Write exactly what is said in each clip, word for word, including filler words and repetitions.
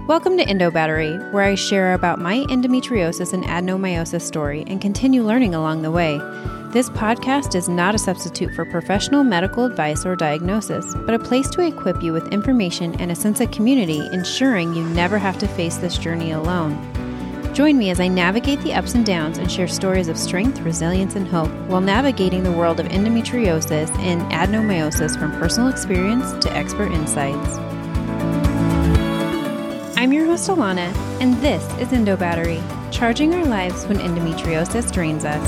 Welcome to Endo Battery, where I share about my endometriosis and adenomyosis story and continue learning along the way. This podcast is not a substitute for professional medical advice or diagnosis, but a place to equip you with information and a sense of community, ensuring you never have to face this journey alone. Join me as I navigate the ups and downs and share stories of strength, resilience, and hope while navigating the world of endometriosis and adenomyosis from personal experience to expert insights. I'm your host, Alana, and this is Endo Battery, charging our lives when endometriosis drains us.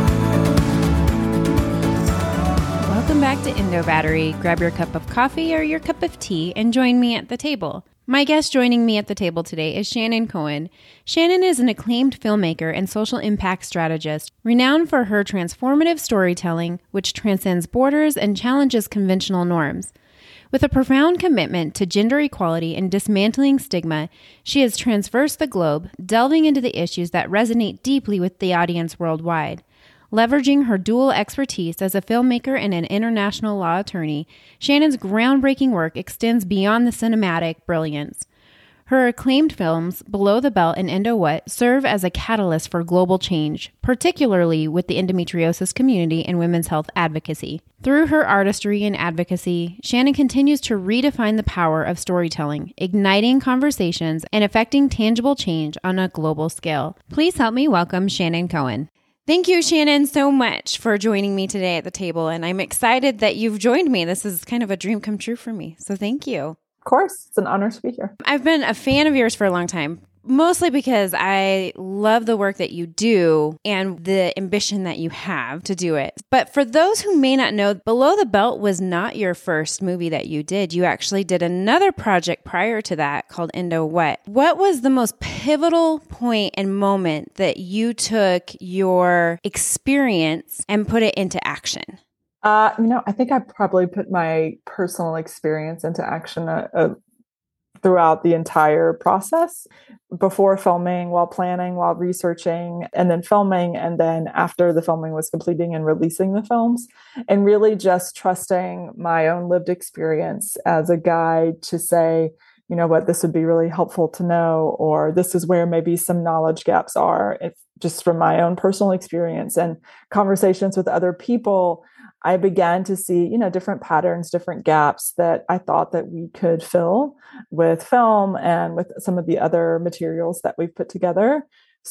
Welcome back to Endo Battery. Grab your cup of coffee or your cup of tea and join me at the table. My guest joining me at the table today is Shannon Cohen. Shannon is an acclaimed filmmaker and social impact strategist, renowned for her transformative storytelling, which transcends borders and challenges conventional norms. With a profound commitment to gender equality and dismantling stigma, she has traversed the globe, delving into the issues that resonate deeply with the audience worldwide. Leveraging her dual expertise as a filmmaker and an international law attorney, Shannon's groundbreaking work extends beyond the cinematic brilliance. Her acclaimed films, Below the Belt and Endo What, serve as a catalyst for global change, particularly with the endometriosis community and women's health advocacy. Through her artistry and advocacy, Shannon continues to redefine the power of storytelling, igniting conversations and affecting tangible change on a global scale. Please help me welcome Shannon Cohen. Thank you, Shannon, so much for joining me today at the table, and I'm excited that you've joined me. This is kind of a dream come true for me, so thank you. Of course. It's an honor to be here. I've been a fan of yours for a long time, mostly because I love the work that you do and the ambition that you have to do it. But for those who may not know, Below the Belt was not your first movie that you did. You actually did another project prior to that called Endo What. What was the most pivotal point and moment that you took your experience and put it into action? Uh, you know, I think I probably put my personal experience into action uh, uh, throughout the entire process, before filming, while planning, while researching, and then filming, and then after the filming was completing and releasing the films, and really just trusting my own lived experience as a guide to say, you know what, this would be really helpful to know, or this is where maybe some knowledge gaps are, if just from my own personal experience and conversations with other people. I began to see, you know, different patterns, different gaps that I thought that we could fill with film and with some of the other materials that we've put together.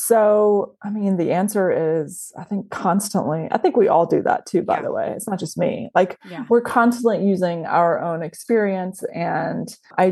So, I mean, the answer is, I think constantly, I think we all do that too, by yeah. the way. It's not just me. Like yeah. we're constantly using our own experience and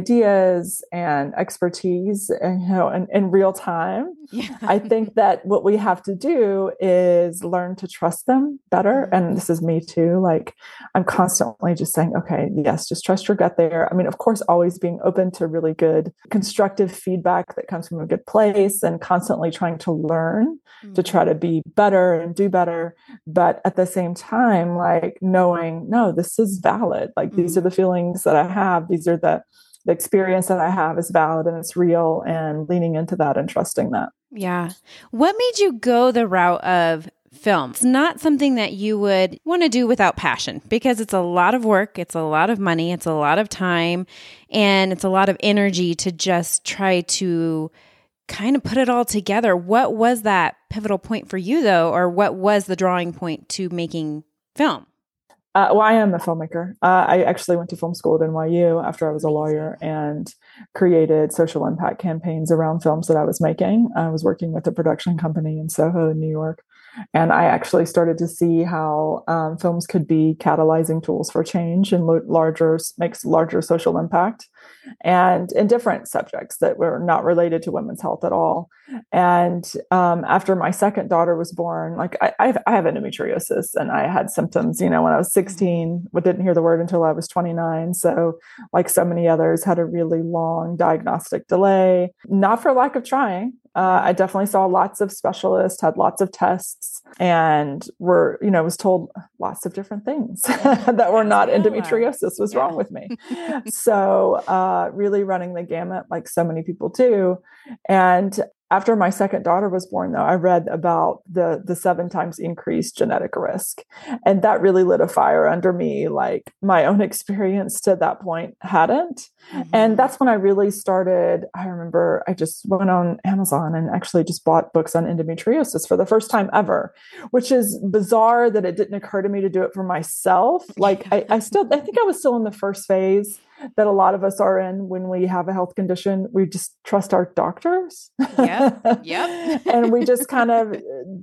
ideas and expertise, and, you know, in, in real time. Yeah. I think that what we have to do is learn to trust them better. Mm-hmm. And this is me too. Like I'm constantly just saying, okay, yes, just trust your gut there. I mean, of course, always being open to really good constructive feedback that comes from a good place, and constantly trying to learn mm-hmm. to try to be better and do better. But at the same time, like knowing, no, this is valid. Like mm-hmm. these are the feelings that I have. These are the, the experience that I have is valid and it's real, and leaning into that and trusting that. Yeah. What made you go the route of film? It's not something that you would want to do without passion, because it's a lot of work. It's a lot of money. It's a lot of time, and it's a lot of energy to just try to kind of put it all together. What was that pivotal point for you, though, or what was the drawing point to making film? Uh, well, I am a filmmaker. Uh, I actually went to film school at N Y U after I was a lawyer and created social impact campaigns around films that I was making. I was working with a production company in Soho, in New York. And I actually started to see how um, films could be catalyzing tools for change and lo- larger, makes larger social impact, and in different subjects that were not related to women's health at all. And um, after my second daughter was born, like I, I've, I have endometriosis, and I had symptoms, you know, when I was sixteen, but didn't hear the word until I was twenty-nine. So like so many others, had a really long diagnostic delay, not for lack of trying. Uh, I definitely saw lots of specialists, had lots of tests, and were, you know, was told lots of different things that were not endometriosis was yeah. wrong with me. So uh, really running the gamut like so many people do. And After my second daughter was born, though, I read about the the seven times increased genetic risk. And that really lit a fire under me, like my own experience to that point hadn't. Mm-hmm. And that's when I really started. I remember I just went on Amazon and actually just bought books on endometriosis for the first time ever, which is bizarre that it didn't occur to me to do it for myself. Like I, I still, I think I was still in the first phase that a lot of us are in when we have a health condition. We just trust our doctors. Yep. Yep. And we just kind of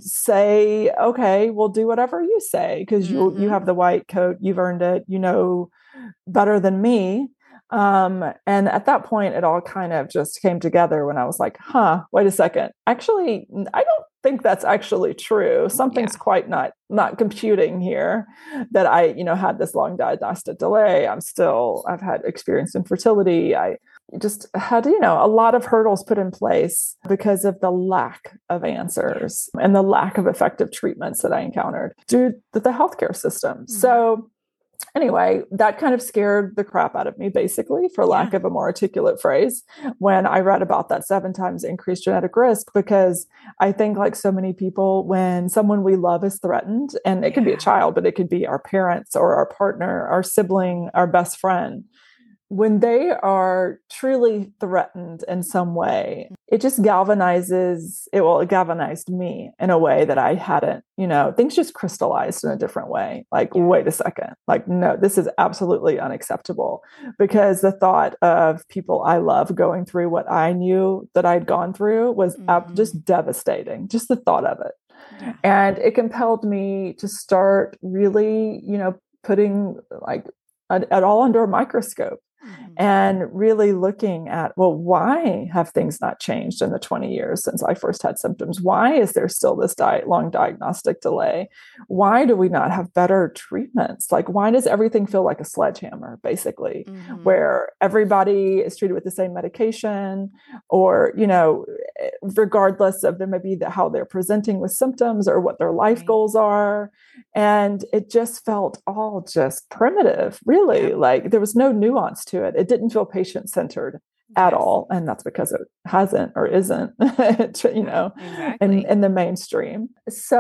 say, okay, we'll do whatever you say, because mm-hmm. you you have the white coat, you've earned it, you know better than me. Um, and at that point, it all kind of just came together when I was like, huh, wait a second. Actually, I don't think that's actually true. Something's yeah. quite not, not computing here, that I, you know, had this long diagnostic delay. I'm still, I've had experience infertility. I just had, you know, a lot of hurdles put in place because of the lack of answers and the lack of effective treatments that I encountered due to the healthcare system. Mm-hmm. So anyway, that kind of scared the crap out of me, basically, for lack yeah. of a more articulate phrase, when I read about that seven times increased genetic risk, because I think, like so many people, when someone we love is threatened, and it yeah. could be a child, but it could be our parents or our partner, our sibling, our best friend, when they are truly threatened in some way, it just galvanizes, it will galvanized me in a way that I hadn't, you know, things just crystallized in a different way. Like, yeah. wait a second, like, no, this is absolutely unacceptable, because the thought of people I love going through what I knew that I'd gone through was mm-hmm. ab- just devastating, just the thought of it. Yeah. And it compelled me to start really, you know, putting like it, it all under a microscope. Mm-hmm. And really looking at, well, why have things not changed in the twenty years since I first had symptoms? Why is there still this di- long diagnostic delay? Why do we not have better treatments? Like, why does everything feel like a sledgehammer, basically, mm-hmm. where everybody is treated with the same medication, or, you know, regardless of them maybe the, how they're presenting with symptoms or what their life right. goals are. And it just felt all just primitive, really. Yeah. Like there was no nuance to it. It didn't feel patient-centered at yes. all. And that's because it hasn't or isn't, you know, exactly. in, in the mainstream.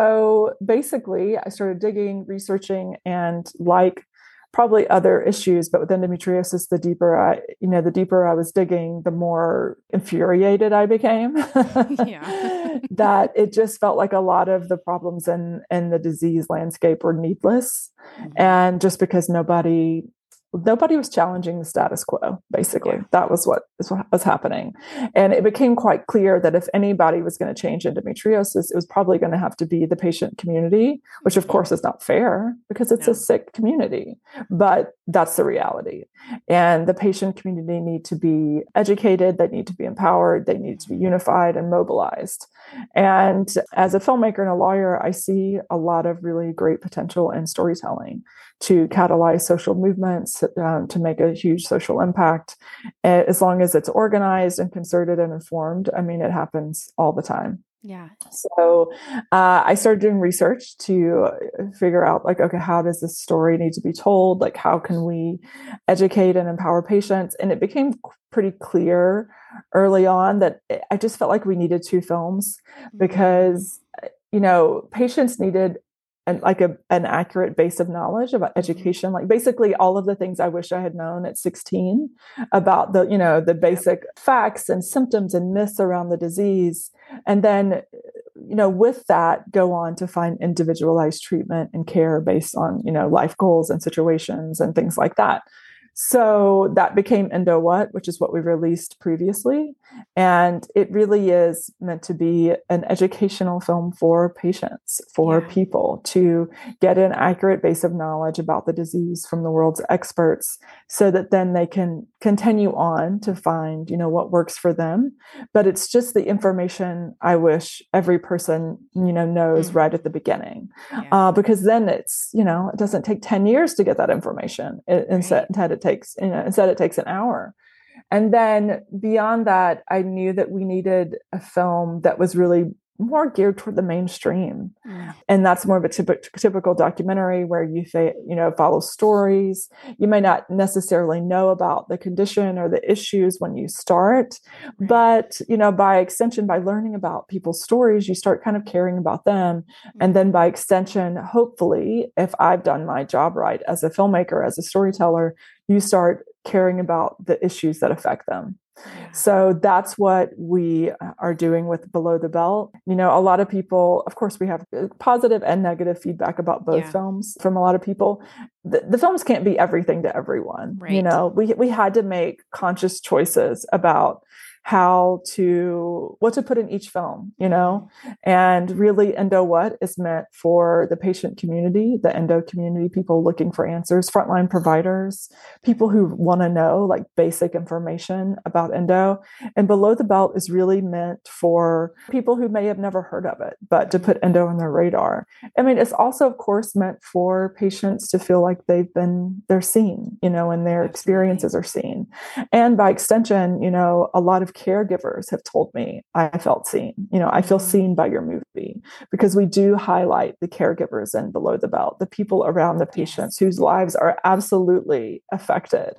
So basically, I started digging, researching, and like probably other issues, but with endometriosis, the deeper I, you know, the deeper I was digging, the more infuriated I became. yeah. That it just felt like a lot of the problems in, in the disease landscape were needless. Mm-hmm. And just because nobody Nobody was challenging the status quo, basically. Yeah. That was what, is what was happening. And it became quite clear that if anybody was going to change endometriosis, it was probably going to have to be the patient community, which of course is not fair because it's no. a sick community, but that's the reality. And the patient community need to be educated, they need to be empowered, they need to be unified and mobilized. And as a filmmaker and a lawyer, I see a lot of really great potential in storytelling to catalyze social movements, um, to make a huge social impact. As long as it's organized and concerted and informed, I mean, it happens all the time. Yeah. So uh, I started doing research to figure out, like, okay, how does this story need to be told? Like, how can we educate and empower patients? And it became pretty clear early on that I just felt like we needed two films because, you know, patients needed and like a, an accurate base of knowledge about education, like basically all of the things I wish I had known at sixteen about the, you know, the basic facts and symptoms and myths around the disease. And then, you know, with that, go on to find individualized treatment and care based on, you know, life goals and situations and things like that. So that became Endo What, which is what we released previously. And it really is meant to be an educational film for patients, for yeah. people to get an accurate base of knowledge about the disease from the world's experts so that then they can continue on to find, you know, what works for them. But it's just the information I wish every person, you know, knows mm-hmm. right at the beginning. Yeah. Uh, because then it's, you know, it doesn't take ten years to get that information. It, right. Instead, it takes, you know, instead it takes an hour. And then beyond that, I knew that we needed a film that was really more geared toward the mainstream. Mm. And that's more of a typ- typical documentary where you, fa- you know, follow stories. You may not necessarily know about the condition or the issues when you start, Right. but, you know, by extension, by learning about people's stories, you start kind of caring about them. Mm. And then by extension, hopefully, if I've done my job right as a filmmaker, as a storyteller, you start caring about the issues that affect them. Yeah. So that's what we are doing with Below the Belt. You know, a lot of people, of course, we have positive and negative feedback about both yeah. films from a lot of people. The, the films can't be everything to everyone. Right. You know, we we had to make conscious choices about how to, what to put in each film, you know, and really Endo What is meant for the patient community, the endo community, people looking for answers, frontline providers, people who want to know like basic information about endo. And Below the Belt is really meant for people who may have never heard of it, but to put endo on their radar. I mean, it's also, of course, meant for patients to feel like they've been, they're seen, you know, and their Absolutely. Experiences are seen. And by extension, you know, a lot of caregivers have told me I felt seen. You know, I feel seen by your movie, because we do highlight the caregivers in Below the Belt, the people around the patients yes. whose lives are absolutely affected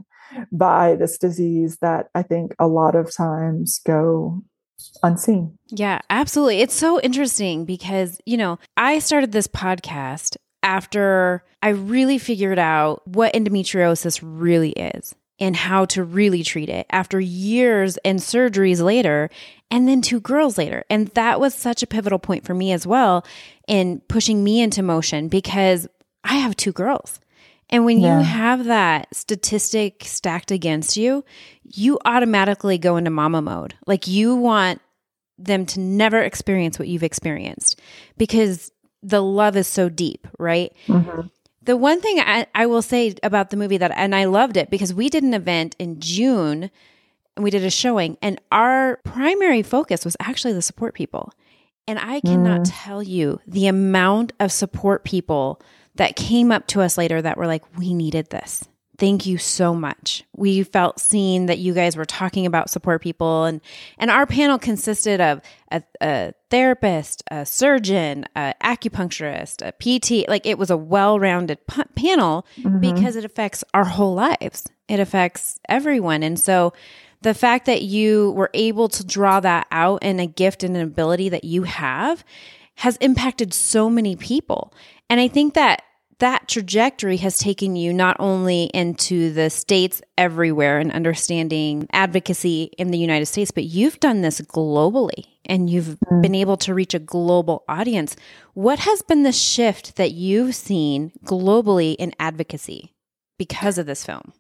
by this disease that I think a lot of times go unseen. Yeah, absolutely. It's so interesting because, you know, I started this podcast after I really figured out what endometriosis really is and how to really treat it after years and surgeries later, and then two girls later. And that was such a pivotal point for me as well in pushing me into motion, because I have two girls. And when yeah. you have that statistic stacked against you, you automatically go into mama mode. Like you want them to never experience what you've experienced because the love is so deep, right? Mm-hmm. The one thing I, I will say about the movie that, and I loved it because we did an event in June and we did a showing, and our primary focus was actually the support people. And I cannot mm. tell you the amount of support people that came up to us later that were like, we needed this. Thank you so much. We felt seen that you guys were talking about support people. And, and our panel consisted of a, a therapist, a surgeon, an acupuncturist, a P T. Like it was a well-rounded p- panel mm-hmm. because it affects our whole lives. It affects everyone. And so the fact that you were able to draw that out and a gift and an ability that you have has impacted so many people. And I think that that trajectory has taken you not only into the States everywhere and understanding advocacy in the United States, but you've done this globally and you've mm. been able to reach a global audience. What has been the shift that you've seen globally in advocacy because of this film?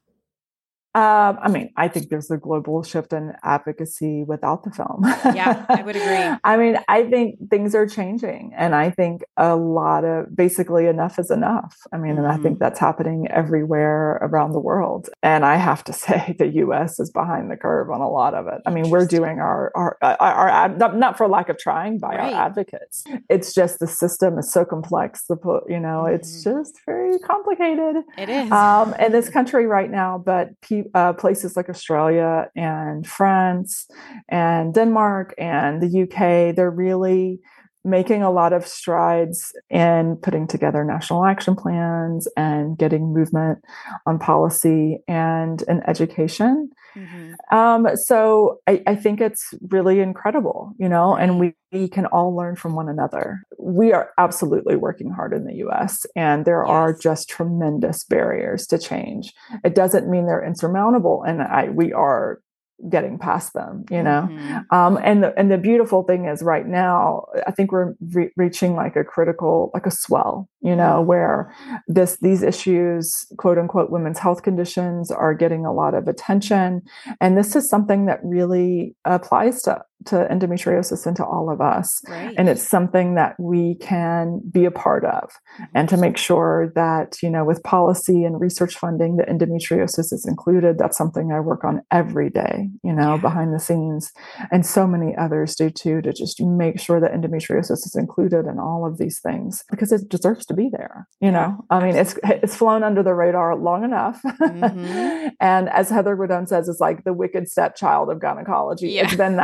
Um, I mean, I think there's a global shift in advocacy without the film. Yeah, I would agree. I mean, I think things are changing, and I think a lot of basically enough is enough. I mean, mm-hmm. and I think that's happening everywhere around the world. And I have to say, the U S is behind the curve on a lot of it. I mean, we're doing our our our, our ad, not, not for lack of trying by right. our advocates. It's just the system is so complex. The you know, mm-hmm. it's just very complicated. It is um, in this country right now, but people. Uh, places like Australia and France and Denmark and the U K, they're really making a lot of strides in putting together national action plans and getting movement on policy and in education. Mm-hmm. Um, so I, I think it's really incredible, you know, and we, we can all learn from one another. We are absolutely working hard in the U S, and there yes. are just tremendous barriers to change. It doesn't mean they're insurmountable, and I we are getting past them, you know? Mm-hmm. Um, and the, and the beautiful thing is right now, I think we're re- reaching like a critical, like a swell, you know, mm-hmm. where this, these issues, quote unquote, women's health conditions are getting a lot of attention. And this is something that really applies to, to endometriosis and to all of us. Right. And it's something that we can be a part of, mm-hmm. and to make sure that, you know, with policy and research funding, that endometriosis is included. That's something I work on every day, you know, yeah. behind the scenes, and so many others do too, to just make sure that endometriosis is included in all of these things, because it deserves to be there. You yeah, know, I mean, absolutely. it's it's flown under the radar long enough. Mm-hmm. And as Heather Rodin says, it's like the wicked stepchild of gynecology. Yeah. It's been that long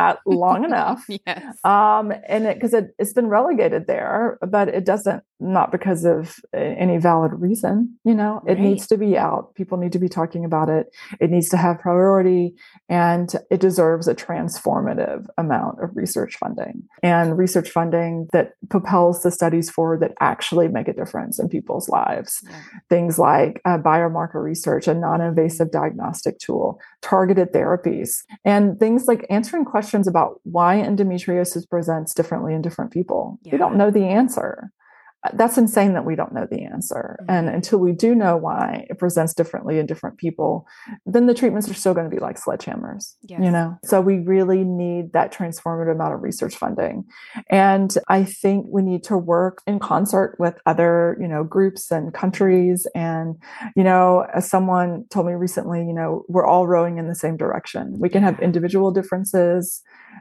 long enough. Yes. Um, and it, cause it, it's been relegated there, but it doesn't, not because of any valid reason, you know, it Right. needs to be out. People need to be talking about it. It needs to have priority, and it deserves a transformative amount of research funding, and research funding that propels the studies forward that actually make a difference in people's lives. Yeah. Things like uh, biomarker research, a non-invasive diagnostic tool, targeted therapies, and things like answering questions about why endometriosis presents differently in different people. Yeah. We don't know the answer. That's insane that we don't know the answer. Mm-hmm. And until we do know why it presents differently in different people, then the treatments are still going to be like sledgehammers, Yes. you know? So we really need that transformative amount of research funding. And I think we need to work in concert with other, you know, groups and countries. And, you know, as someone told me recently, you know, we're all rowing in the same direction. We can have individual differences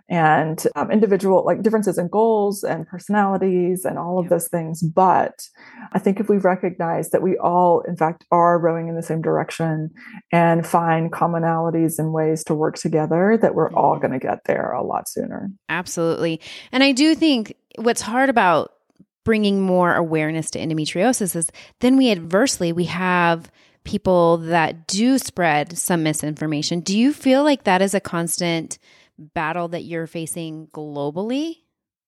and um, individual like differences in goals and personalities and all of Yep. those things. But I think if we recognize that we all, in fact, are rowing in the same direction and find commonalities and ways to work together, that we're Mm-hmm. all going to get there a lot sooner. Absolutely. And I do think what's hard about bringing more awareness to endometriosis is then we adversely, we have people that do spread some misinformation. Do you feel like that is a constant battle that you're facing globally?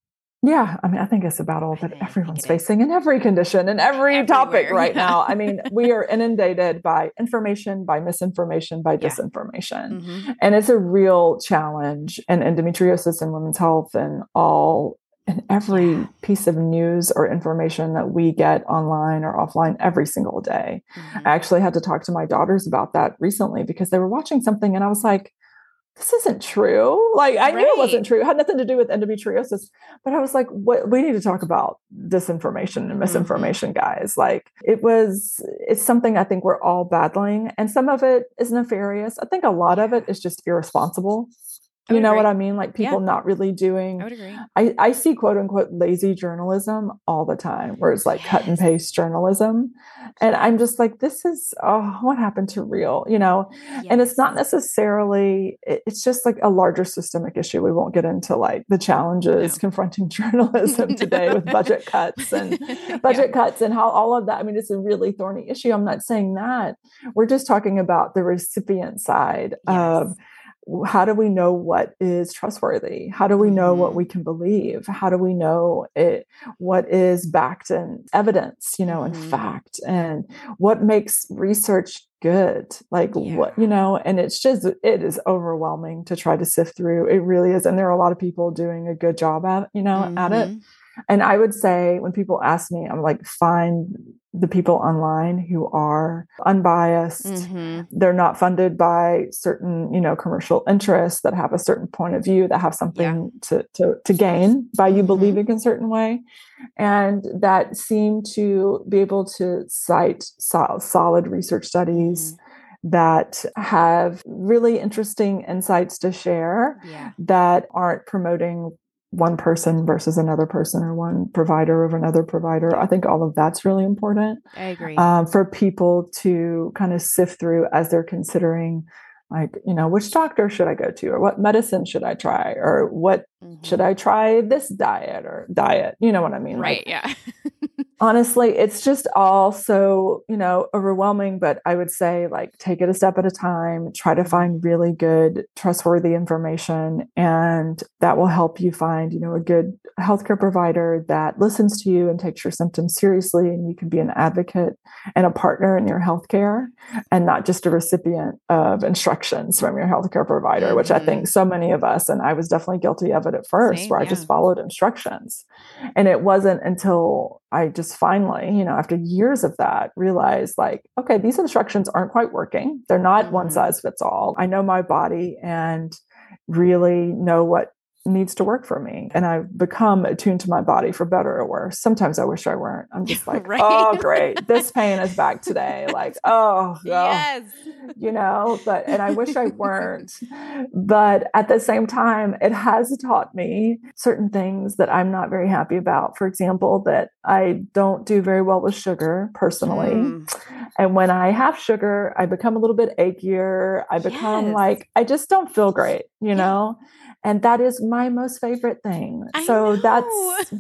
Yeah, I mean, I think it's a battle I that think- I everyone's think it is. facing in every condition and every Everywhere, topic right yeah. now. I mean, we are inundated by information, by misinformation, by Yeah. disinformation. Mm-hmm. And it's a real challenge in endometriosis and women's health and all in every Yeah. piece of news or information that we get online or offline every single day. Mm-hmm. I actually had to talk to my daughters about that recently because they were watching something and I was like, this isn't true. Like I knew it wasn't true. It had nothing to do with endometriosis, but I was like, what, we need to talk about disinformation and misinformation, mm-hmm. guys. Like it was, it's something I think we're all battling, and some of it is nefarious. I think a lot of it is just irresponsible. You know agree. what I mean? Like people Yeah. not really doing, I would agree. I, I see quote unquote lazy journalism all the time where it's like yes. cut and paste journalism. And I'm just like, this is, oh, what happened to real, you know? Yes. And it's not necessarily, it's just like a larger systemic issue. We won't get into like the challenges no. confronting journalism today with budget cuts and budget yeah. cuts and how all of that, I mean, it's a really thorny issue. I'm not saying that. We're just talking about the recipient side yes. of how do we know what is trustworthy? How do we know mm-hmm. what we can believe? How do we know it, what is backed in evidence, you know, mm-hmm. and fact, and what makes research good? Like yeah. what, you know, and it's just, it is overwhelming to try to sift through. It really is. And there are a lot of people doing a good job at, you know, mm-hmm. at it. And I would say when people ask me, I'm like, find the people online who are unbiased. Mm-hmm. They're not funded by certain, you know, commercial interests that have a certain point of view, that have something yeah. to, to, to gain by you mm-hmm. believing in a certain way. And that seem to be able to cite so- solid research studies mm-hmm. that have really interesting insights to share yeah. that aren't promoting one person versus another person or one provider of another provider. I think all of that's really important. I agree. Um, for people to kind of sift through as they're considering, like, you know, which doctor should I go to, or what medicine should I try, or what mm-hmm. should I try this diet or diet? You know what I mean? Right. Like, yeah. honestly, it's just all so, you know, overwhelming, but I would say like, take it a step at a time, try to find really good, trustworthy information. And that will help you find, you know, a good healthcare provider that listens to you and takes your symptoms seriously. And you can be an advocate and a partner in your healthcare and not just a recipient of instructions from your healthcare provider, mm-hmm. which I think so many of us, and I was definitely guilty of it at first, Same, where yeah. I just followed instructions. And it wasn't until I just finally, you know, after years of that, realized like, okay, these instructions aren't quite working. They're not mm-hmm. one size fits all. I know my body and really know what needs to work for me. And I've become attuned to my body, for better or worse. Sometimes I wish I weren't. I'm just like, right? Oh, great. This pain is back today. Like, oh, yes. oh, you know, but, and I wish I weren't. But at the same time, it has taught me certain things that I'm not very happy about. For example, that I don't do very well with sugar personally. Mm. And when I have sugar, I become a little bit achier. I become Yes. like, I just don't feel great, you know? And that is my most favorite thing. I so know. that's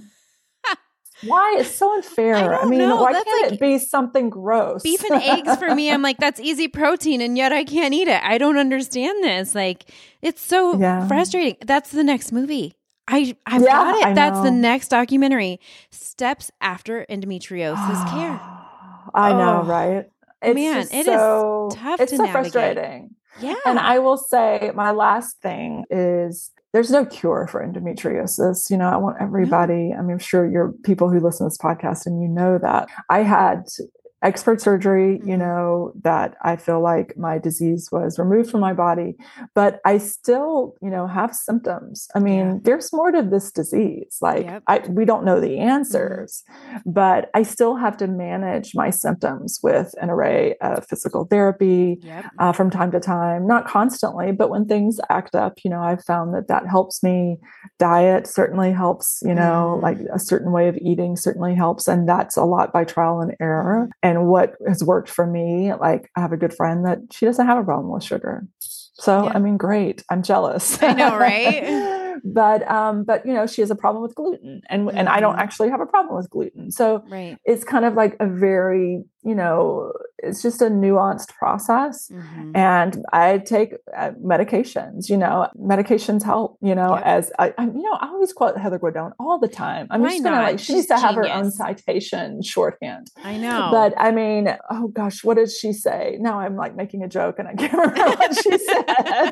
why it's so unfair. I I, don't mean, know. why That's can't like it be something gross? beef and eggs for me. I'm like, that's easy protein, and yet I can't eat it. I don't understand this. Like, it's so Yeah. frustrating. That's the next movie. I, I've Yeah, got it. I That's the know. next documentary. Steps after endometriosis care. I know, Oh, right? It's man, just it is so tough it's to so navigate. frustrating. Yeah. And I will say my last thing is there's no cure for endometriosis. You know, I want everybody, I mean, I'm sure you're people who listen to this podcast and you know that. I had expert surgery, you Mhm. know, that I feel like my disease was removed from my body, but I still, you know, have symptoms. I mean, Yeah. there's more to this disease. Like Yep. I, we don't know the answers, but I still have to manage my symptoms with an array of physical therapy Yep. uh, from time to time, not constantly, but when things act up, you know, I've found that that helps me. Diet certainly helps, you know, Mhm. like a certain way of eating certainly helps. And that's a lot by trial and error. Mhm. And what has worked for me, like I have a good friend that she doesn't have a problem with sugar. So, Yeah. I mean, great. I'm jealous. I know, right? but, um, but you know, she has a problem with gluten and, and I don't Mhm. actually have a problem with gluten. So Right. it's kind of like a very, you know, it's just a nuanced process. Mhm. And I take uh, medications, you know, medications help, you know, Yep. as I, I, you know, I always quote Heather Guadone all the time. I'm Why just going to not? like, she She's needs to have her own genius. citation shorthand. I know. But I mean, oh gosh, what did she say? Now I'm like making a joke and I can't remember what she said.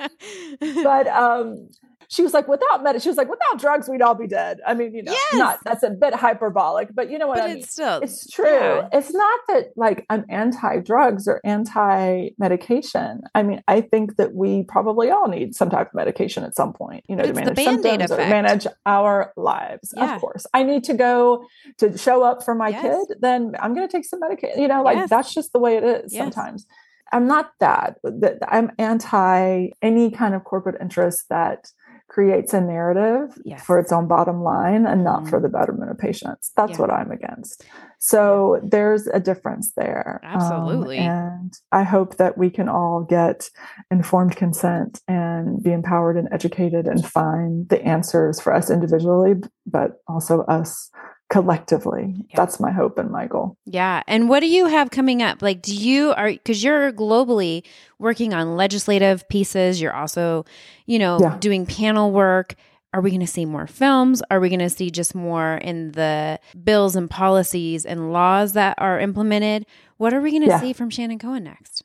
But um, she was like, without med, she was like, without drugs, we'd all be dead. I mean, you know, Yes. not that's a bit hyperbolic, but you know what But I it's mean. still, It's true. yeah. It's not that like I'm anti-drugs or anti-medication. I mean, I think that we probably all need some type of medication at some point, you know, But to it's the manage Band-Aid symptoms or effect. manage our lives. Yeah. Of course, I need to go to show up for my Yes. kid. Then I'm going to take some medication. You know, like Yes. that's just the way it is Yes. sometimes. I'm not that. that I'm anti any kind of corporate interest that creates a narrative Yes. for its own bottom line and not Mhm. for the betterment of patients. That's Yeah. what I'm against. So there's a difference there. Absolutely. Um, and I hope that we can all get informed consent and be empowered and educated and find the answers for us individually, but also us collectively. Yeah. That's my hope and my goal. Yeah. And what do you have coming up? Like, do you are, because you're globally working on legislative pieces. You're also, you know, Yeah. doing panel work. Are we going to see more films? Are we going to see just more in the bills and policies and laws that are implemented? What are we going to Yeah. see from Shannon Cohen next?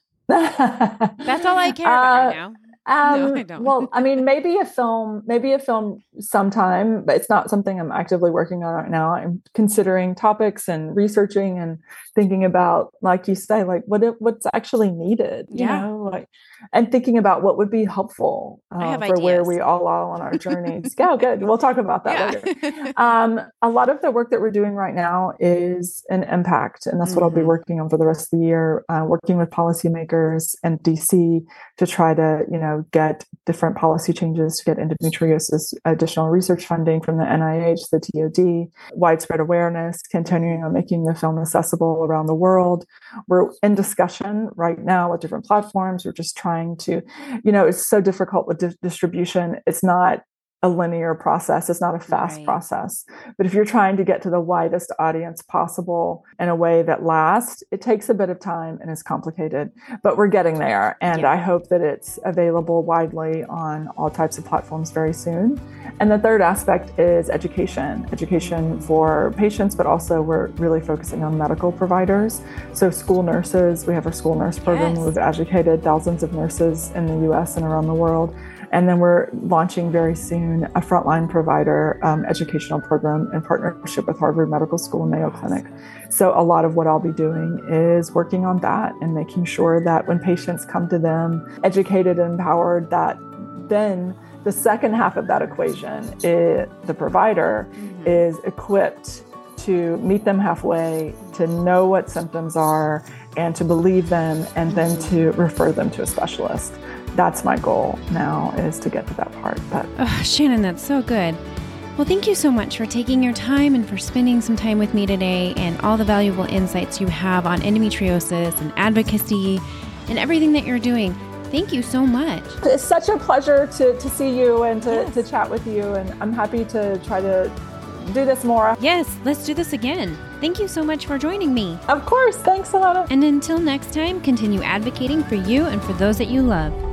That's all I care about Uh, right now. Um, No, I don't. well, I mean, maybe a film, maybe a film sometime, but it's not something I'm actively working on right now. I'm considering topics and researching and thinking about, like you say, like what it, what's actually needed, you Yeah. know, like, and thinking about what would be helpful I uh, have for where ideas. we all are on our journeys. Yeah, good. We'll talk about that later. Yeah. Um, a lot of the work that we're doing right now is an impact, and that's what I'll be Mhm. working on for the rest of the year, uh, working with policymakers and D C to try to, you know, get different policy changes to get endometriosis additional research funding from the N I H, the D O D, widespread awareness, continuing on making the film accessible around the world. We're in discussion right now with different platforms. We're just trying to, you know, it's so difficult with di- distribution. It's not a linear process. It's not a fast Right. process. But if you're trying to get to the widest audience possible in a way that lasts, it takes a bit of time and is complicated. But we're getting there. And Yeah. I hope that it's available widely on all types of platforms very soon. And the third aspect is education, education for patients, but also we're really focusing on medical providers. So school nurses, we have our school nurse program. Yes. We've educated thousands of nurses in the U S and around the world. And then we're launching very soon a frontline provider um, educational program in partnership with Harvard Medical School and Mayo Clinic. So a lot of what I'll be doing is working on that and making sure that when patients come to them educated and empowered, that then the second half of that equation, is the provider Mhm. is equipped to meet them halfway, to know what symptoms are, and to believe them, and then to refer them to a specialist. That's my goal now, is to get to that part. But Oh, Shannon, that's so good. Well, thank you so much for taking your time and for spending some time with me today and all the valuable insights you have on endometriosis and advocacy and everything that you're doing. Thank you so much. It's such a pleasure to, to see you and to, yes. to chat with you. And I'm happy to try to do this more. Yes, let's do this again. Thank you so much for joining me. Of course. Thanks, Alana. And until next time, continue advocating for you and for those that you love.